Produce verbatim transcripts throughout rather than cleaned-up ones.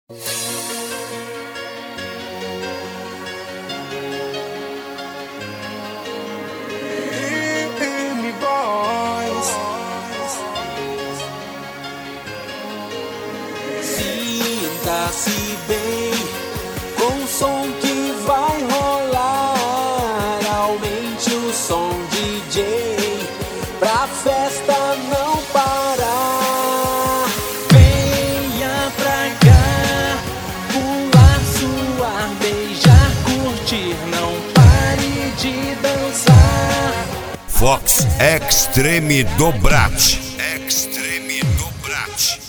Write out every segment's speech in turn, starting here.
Sinta-se bem com o som que vai rolar. Aumente o som, D J, pra festa não parar. Venha pra cá, pular, suar, beijar, curtir, não pare de dançar. Fox Extreme Dobrat. Extreme Dobrat.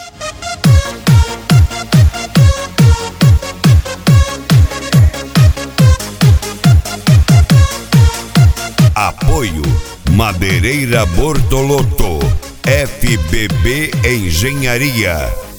Apoio Madeireira Bortolotto, F B B Engenharia.